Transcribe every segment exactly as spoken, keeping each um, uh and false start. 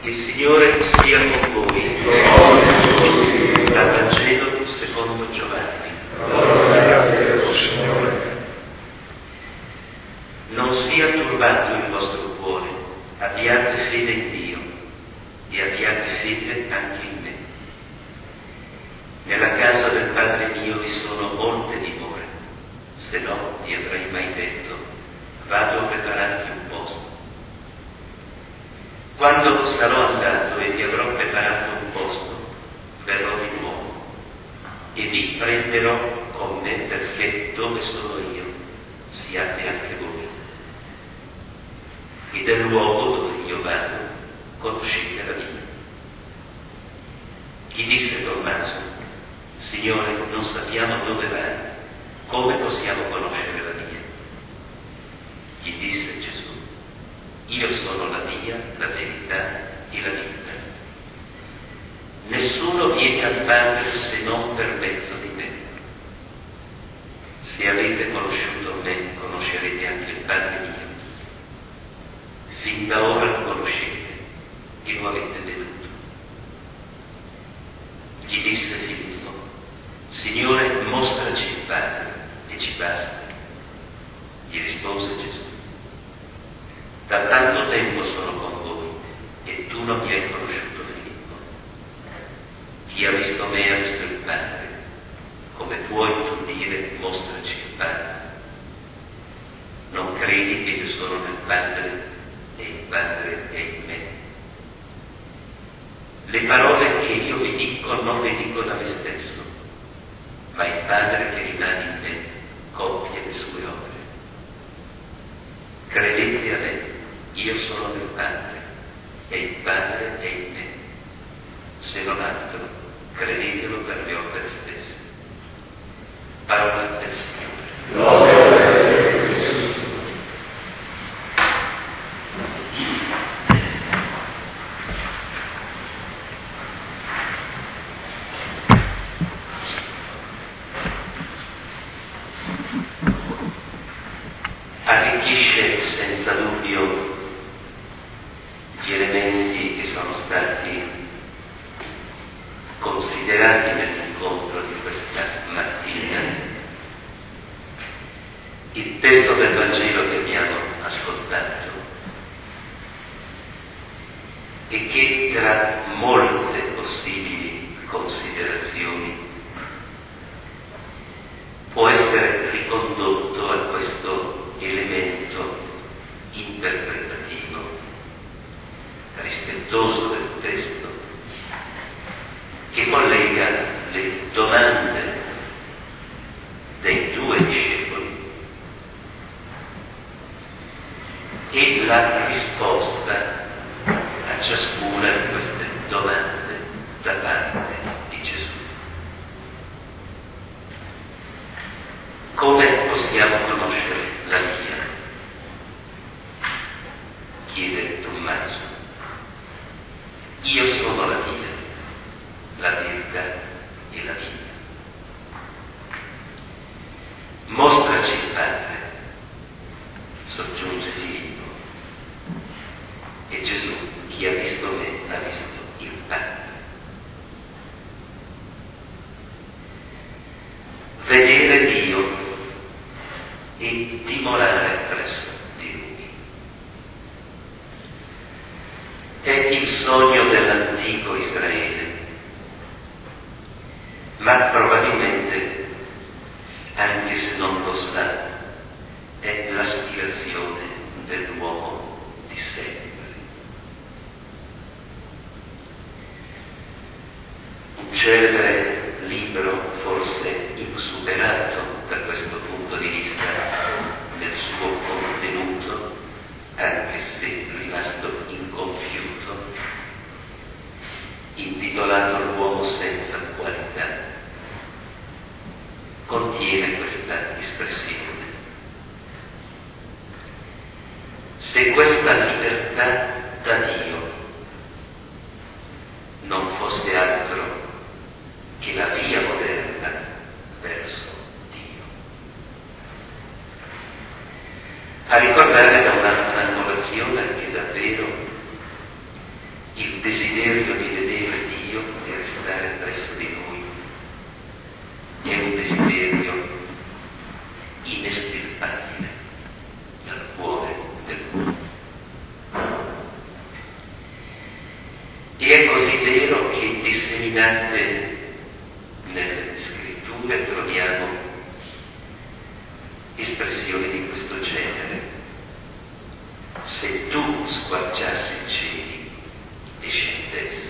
Il Signore sia con voi. Dal Vangelo secondo Giovanni. Gloria a Dio, Signore. Non sia turbato il vostro cuore, abbiate fede in Dio e abbiate fede anche in me. Nella casa del Padre mio vi sono molte dimore, se no vi avrei mai detto, vado a prepararvi un posto. Quando sarò andato e vi avrò preparato un posto, verrò di nuovo e vi prenderò con me, perché dove sono io siate anche voi. E del luogo dove io vado conoscete la via. Gli disse Tommaso: Signore, non sappiamo dove vai, come possiamo conoscere la via? Gli disse Gesù: io sono la via, la verità e la vita. Nessuno viene al Padre se non per mezzo di me. Se avete conosciuto me, conoscerete anche il Padre mio. Fin da ora lo conoscete e lo avete veduto. Gli disse Filippo: Signore, mostraci il Padre e ci basta. Gli rispose Gesù: da tanto tempo sono con voi e tu non mi hai conosciuto, Filippo. Chi ha visto me ha visto il Padre. Come puoi tu dire mostraci il Padre? Non credi che io sono nel Padre e il Padre è in me? Le parole che io vi dico non le dico da me stesso, ma il Padre che rimane in me compie le sue opere. Credete a me, io sono del Padre e il Padre è in me. Se non altro, credetelo per le opere stesse. Parola del Signore. Gloria a Dio. Arricchisce senza dubbio gli elementi che sono stati considerati nell'incontro di questa mattina. Il testo del Vangelo che abbiamo ascoltato e che tra molte possibili considerazioni può essere ricondotto a questo elemento interpretativo, rispettoso del testo, che collega le domande dei due discepoli e la risposta a ciascuna di queste domande da parte di Gesù. Come possiamo conoscere la via? Chiede Tommaso. Io sono la via, la verità e la vita. Mostraci il Padre, soggiunge Filippo. E Gesù: chi ha visto me ha visto il Padre. Vedere Dio e dimorare presso di Lui è il sogno dell'antico Israele, ma probabilmente, anche se non lo sa, è l'aspirazione dell'uomo di sempre. Un celebre libro, forse insuperato da questo punto di vista nel suo contenuto, anche se rimasto incompiuto, intitolato L'uomo senza qualità, contiene questa espressione: se questa libertà da Dio non fosse altro che la via moderna verso Dio. A ricordare da un'altra annotazione che davvero il desiderio di vedere Dio e restare presso di Lui è un desiderio inestirpabile dal cuore dell'uomo. E è così vero che disseminate nelle scritture troviamo espressioni di questo genere. Se tu squarciassi i cieli e scendessi.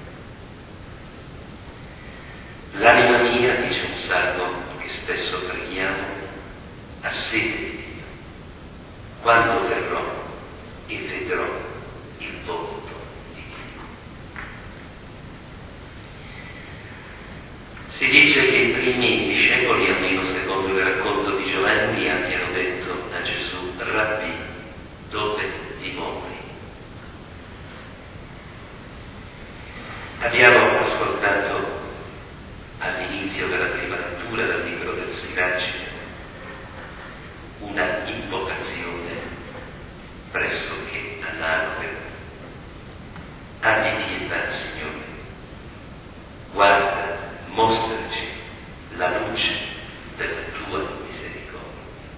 L'anima mia, dice un salmo che spesso preghiamo, ha sete di Dio. Quando verrò e vedrò il volto di Dio. Si dice che i primi discepoli, almeno secondo il racconto di Giovanni, abbiano detto a Gesù: Rabbì, dove dimori? Abbiamo ascoltato all'inizio della prima lettura del libro del Siracide una invocazione pressoché analoga. Abbi pietà, Signore, guarda, mostraci la luce della tua misericordia.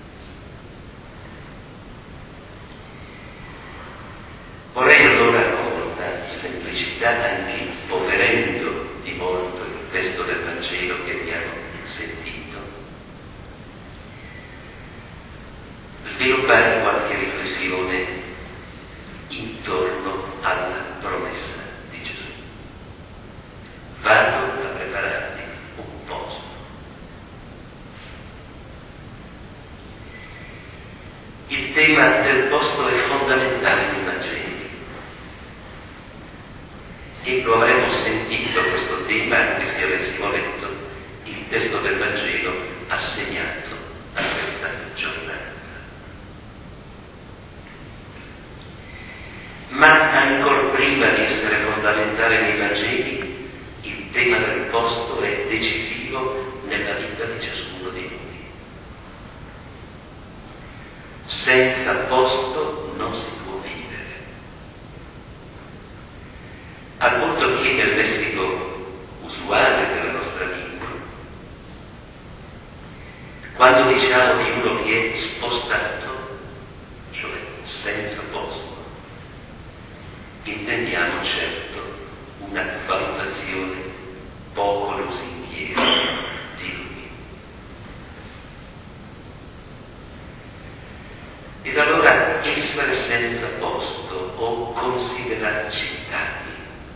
Vorrei allora, con molta semplicità, anche spoverendo di molto il testo del Vangelo che abbiamo sentito, sviluppare qualche riflessione intorno alla promessa di Gesù. Vado a prepararti un posto. Il tema del posto è fondamentale nei Vangeli. E lo avremmo sentito questo tema anche se avessimo letto il testo del Vangelo assegnato a questa giornata. Ma ancor prima di essere fondamentale nei Vangeli, il tema del posto è decisivo nella vita di ciascuno di noi. Senza posto non si può vivere. Al punto che nel lessico usuale della nostra lingua, quando diciamo di uno che è spostato, cioè senza posto, intendiamo certo una valutazione poco lusinghiera di lui. Ed allora essere senza posto o considerarci tali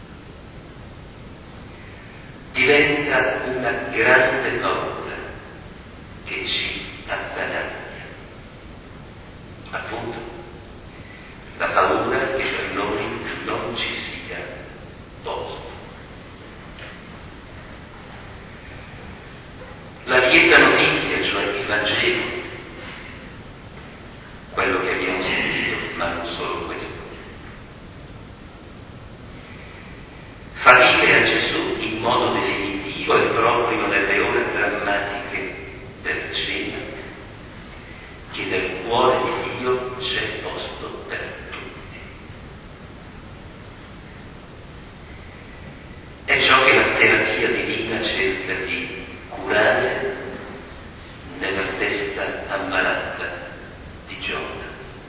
diventa una grande paura che ci attanaglia. Appunto, la paura che per noi non ci sia posto. La lieta notizia, cioè il Vangelo, quello che abbiamo sentito, ma non solo questo, fa vivere a Gesù in modo definitivo e proprio nelle ore drammatiche del cena che nel cuore di Dio c'è posto per tutti. È ciò che la terapia divina cerca di curare nella testa ammalata di Giona.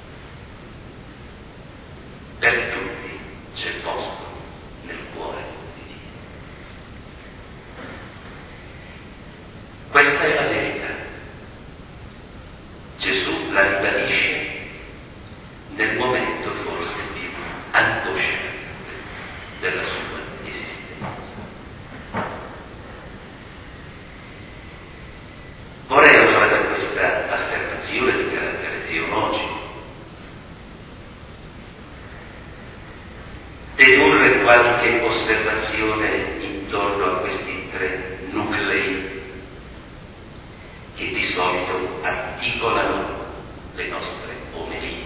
Per tutti c'è posto nel cuore di Dio. Questa è la verità. Gesù la ribadisce nel momento forse più angosciante della sua esistenza. Vorrei allora da questa affermazione di carattere teologico dedurre qualche osservazione intorno a questi tre nuclei che di solito articolano le nostre omelie.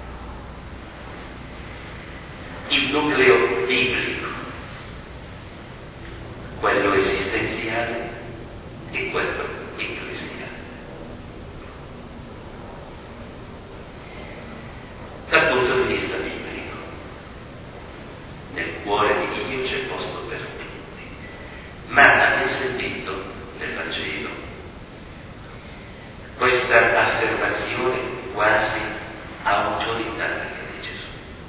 Il nucleo biblico, quello esistenziale e quello ecclesiale. Dal punto di vista biblico, nel cuore cuore di Dio c'è posto per tutti. Ma avete sentito nel Vangelo questa affermazione quasi autoritaria di Gesù.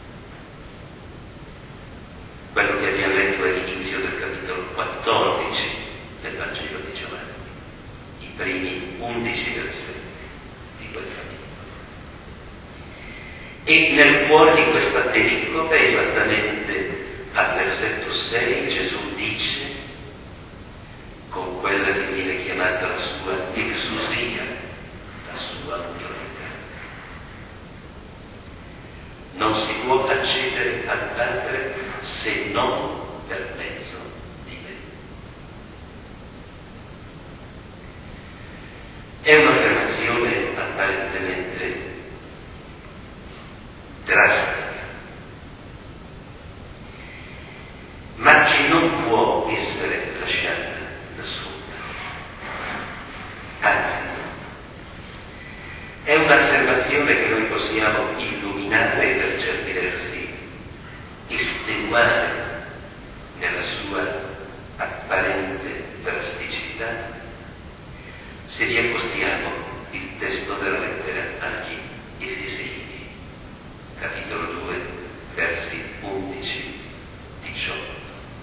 Quello che abbiamo letto all'inizio del capitolo quattordici del Vangelo di Giovanni, i primi undici versetti di quel capitolo. E nel cuore di questa pericope, esattamente al versetto sei, Gesù dice, con quella che viene chiamata la sua exousia, la sua autorità: non si può accedere al Padre se non per mezzo di me. È un'affermazione apparentemente drastica, ma che non può essere lasciata da sola. Anzi, è un'affermazione che noi possiamo illuminare e per certi versi estenuare nella sua apparente drasticità se vi accostiamo il testo della lettera agli Efesini, capitolo due, versi undici diciotto.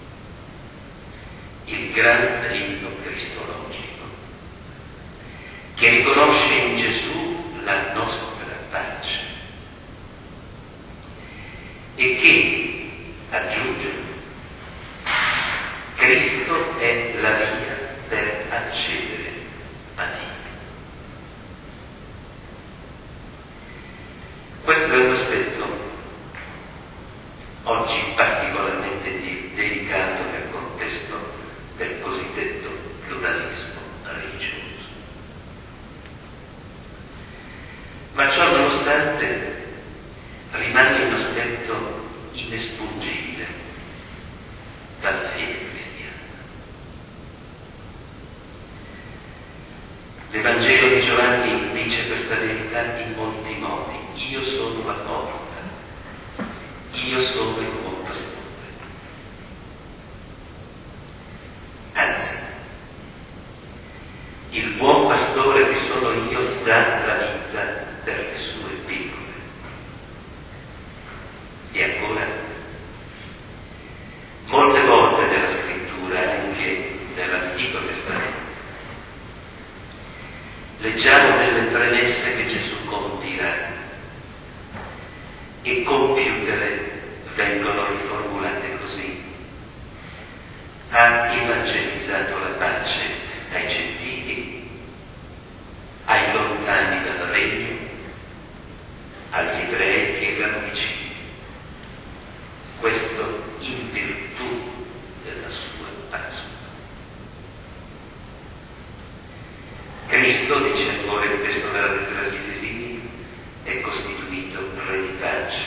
Il gran rito cristologico che riconosce in Gesù la nostra pace e che aggiunge: Cristo è la via per accedere a Dio. Questo è un aspetto oggi particolarmente delicato nel contesto del cosiddetto pluralismo religioso. Ma ciò nonostante rimane un aspetto inespungibile dalla fede cristiana. L'Evangelo di Giovanni dice questa verità in molti modi. Io sono la porta, io sono il buon pastore. Anzi, il buon pastore che sono io dà la vita per le sue pecore. E ancora, molte volte nella scrittura, anche nell'Antico Testamento, leggiamo delle premesse che Gesù compirà e compiutele vengono riformulate così: ha evangelizzato la pace ai gentili, ai lontani dal regno, agli ebrei che erano vicini. Questo in virtù della sua Pasqua. Cristo, dice ancora il testo della lettera agli Efesini, è costituito re di pace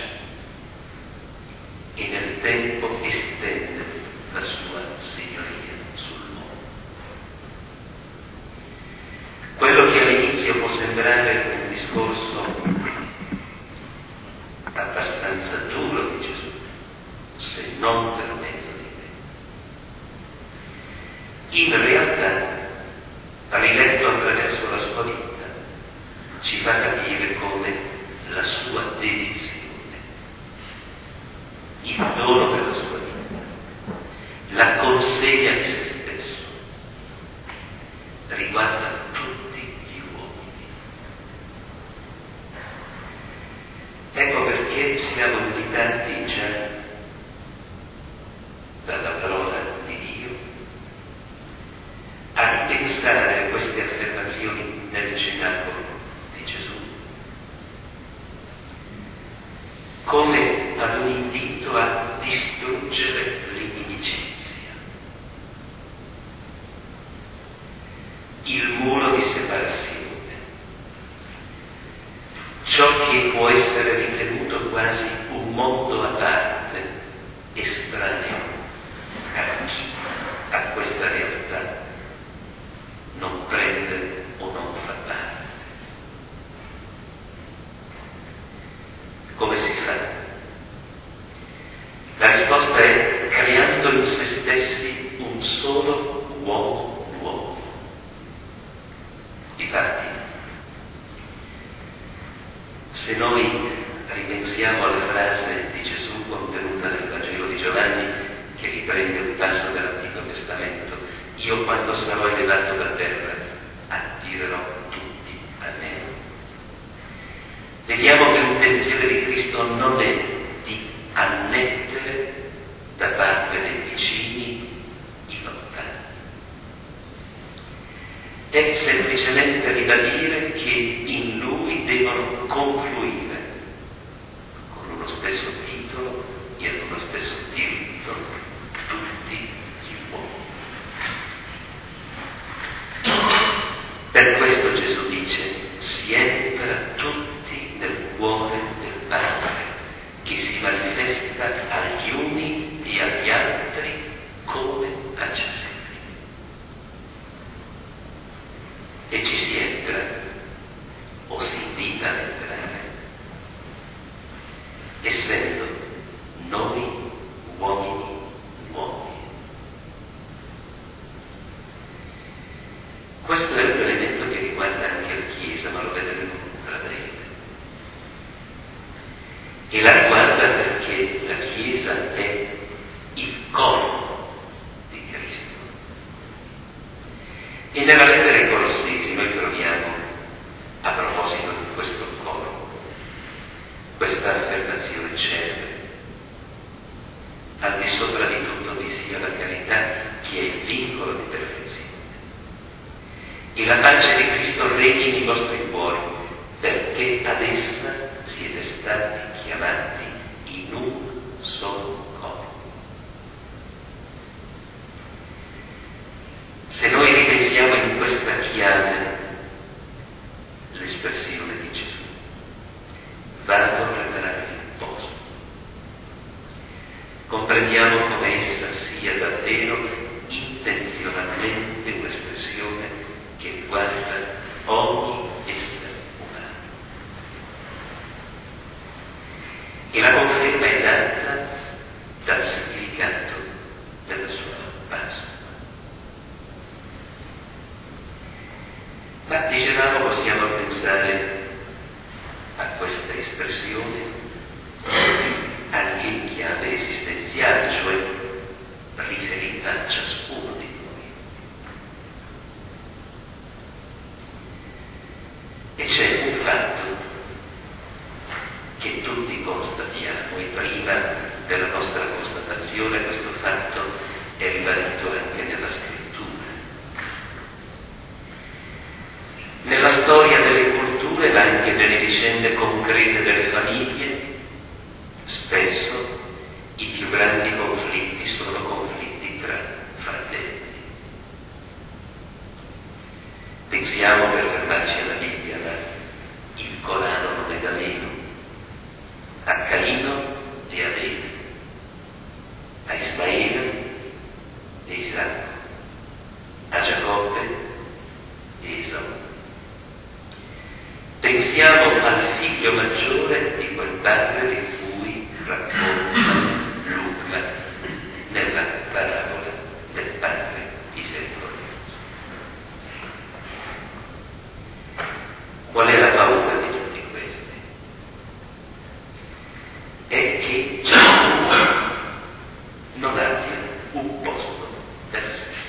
e nel tempo estende la sua signoria sul mondo. Quello che all'inizio può sembrare un discorso abbastanza duro di Gesù, se non per mezzo di me, in realtà, riletto attraverso la sua vita, ci fa capire come la sua dedizione, il dono della sua vita, la consegna di se stesso, riguarda tutti gli uomini. Ecco perché siamo invitati già dalla parola di Dio a ripensare queste affermazioni nel cenacolo di Gesù come ad un invito a distruggere l'inimicizia, passo dell'Antico Testamento: io quando sarò elevato da terra attirerò tutti a me. Vediamo che l'intenzione di Cristo non è di annettere da parte dei vicini i lontani, è semplicemente ribadire che in Lui devono confluire con uno stesso titolo e ad uno stesso diritto tutti gli uomini. Per questo Gesù dice: si entra tutti nel cuore del Padre, che si manifesta agli uni e agli altri come a Gesù. E ci si entra o si invita ad entrare, essendo noi uomini uomini. Questo è un elemento che riguarda anche la Chiesa, ma lo vedremo tra breve. E la riguarda perché la Chiesa è il corpo di Cristo. E nella lettera ai Colossesi noi troviamo, a proposito di questo corpo, questa affermazione celebre: al di sopra di tutto vi sia la carità, che è il vincolo di perfezione, e la pace di Cristo regni nei vostri cuori, perché ad essa siete stati chiamati in un solo corpo. Se noi ripensiamo in questa chiave l'espressione di Gesù: vado a preparare il posto, comprendiamo come essa sia davvero intenzionalmente un'espressione che riguarda ogni essere umano. E la conferma è data dal significato della sua Pasqua. Ma dicevamo, possiamo pensare a questa espressione anche in chiave esistenziale, cioè riferita a ciascuno di noi. E c'è un fatto che tutti constatiamo, e prima della nostra constatazione questo fatto è ribadito anche nella Scrittura. Nella storia delle culture, ma anche nelle vicende concrete delle famiglie, spesso i più grandi conflitti sono conflitti tra fratelli. Pensiamo, per fermarci alla Bibbia, ma il Corano non è da meno, a Caino e Abele, a Ismaele e Isacco, a Giacobbe e Esau. Pensiamo al figlio maggiore di quel padre di cui racconta Luca nella parabola del padre misericordioso. Qual è la paura di tutti questi? È che ciascuno non abbia un posto per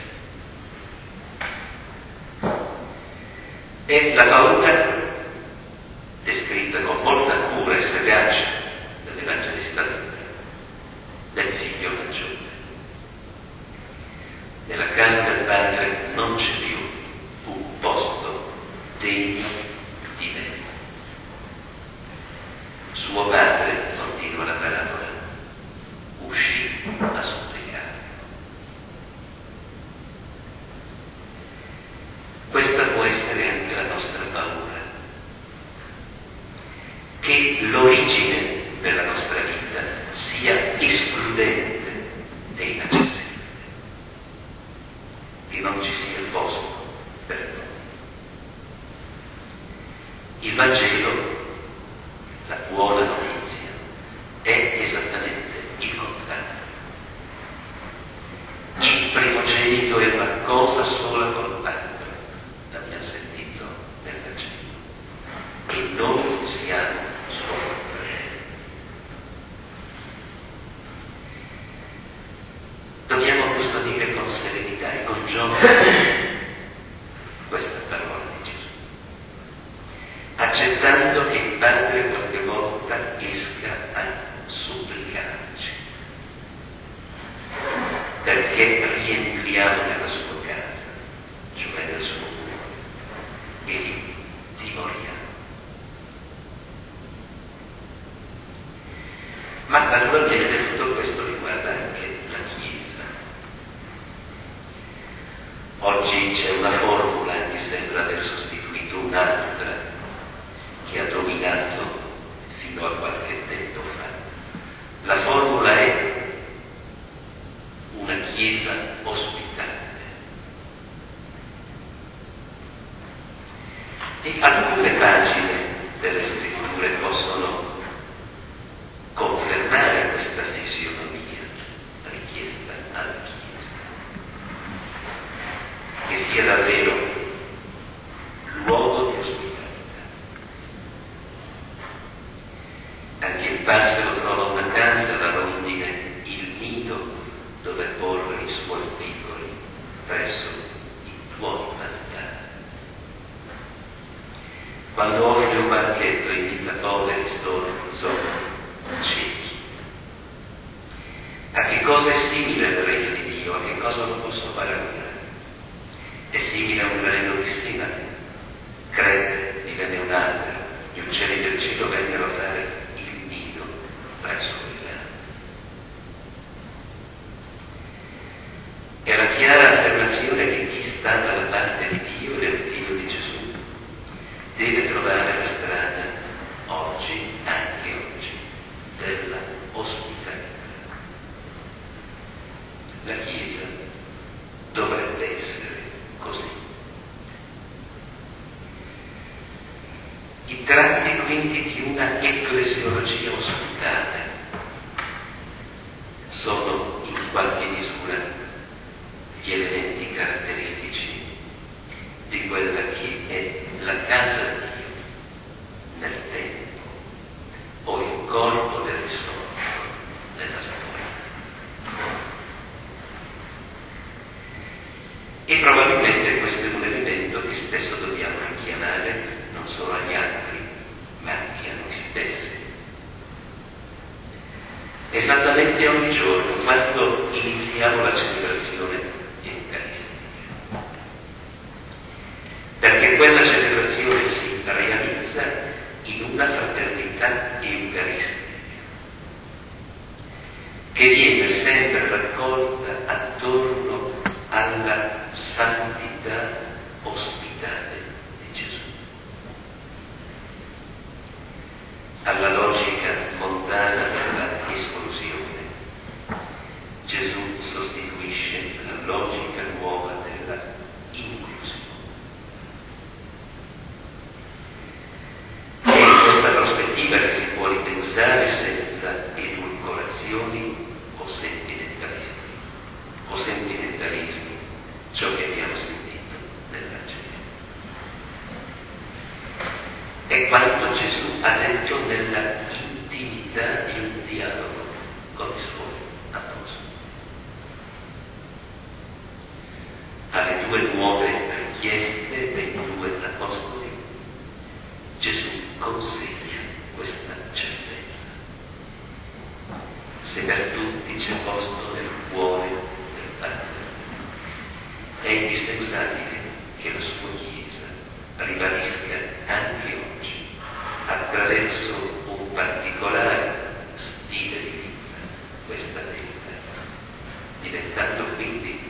sé. È la paura descritta con molta cura e sagacia dall'Evangelista Luca, del figlio maggiore. Nella casa del padre non c'è più un posto degno di me. Suo padre, continua la parabola, uscì a supplicare. Questa può essere anche la nostra paura, che l'origine della nostra vita sia escludente e inaccessibile, che non ci sia posto per noi. Il Vangelo, la buona notizia, è esattamente il contrario. Il primogenito è una cosa sola col Padre, l'abbiamo sentito nel Vangelo, e noi siamo suoi fratelli. Dobbiamo dire con serenità e con gioia questa parola di Gesù, accettando che il Padre qualche volta esca a supplicarci, perché rientriamo nella sua casa, cioè nel suo cuore, e lì dimoriamo. Ma naturalmente tutto questo riguarda anche la Chiesa. Oggi c'è una formula, mi sembra aver sostituito un'altra, che ha dominato fino a qualche tempo fa. La formula è una Chiesa ospitante. E alcune pagine delle Scritture possono confermare questa fisionomia richiesta alla Chiesa, che sia davvero luogo di ospitalità. Anche il passero trova una casa, la rondine, il nido dove porre i suoi piccoli presso i tuoi altari. Quando offre un banchetto invita poveri, storti, zoppi, ciechi. A che cosa è simile il regno di Dio? A che cosa lo posso paragonare? È simile a un granello di senape. Crede, divenne un albero, gli uccelli del cielo vennero a fare il nido presso il lago. È la chiara affermazione che chi sta dalla parte di Dio, del Figlio di Gesù, deve trovare la strada oggi, anche oggi, della ospitalità. La Chiesa dovrebbe essere così. I tratti quindi di una ecclesiologia ospitale sono in qualche misura gli elementi caratteristici di quella che è la casa di Dio nel tempo, o il corpo del risorto della storia. E probabilmente questo è un elemento che spesso dobbiamo richiamare non solo agli altri, ma anche a noi stessi. Esattamente ogni giorno, quando iniziamo la celebrazione eucaristica. Perché quella celebrazione si realizza in una fraternità eucaristica, che viene sempre raccolta attorno alla santità ospitale di Gesù, alla logica montana della esclusione. Gesù sostituisce la logica nuova della inclusione. È in questa prospettiva che si può ripensare senza edulcorazioni o sentimentalismi, o sentimentalismi, ciò che abbiamo sentito nel Vangelo. È quanto Gesù ha detto nella intimità di un dialogo con i suoi apostoli. Alle due nuove richieste dei due apostoli, Gesù consegna questa certezza. Se per tutti c'è posto nel cuore del Padre, è indispensabile che la sua Chiesa ribadisca anche oggi, attraverso un particolare stile di vita, questa verità, diventando quindi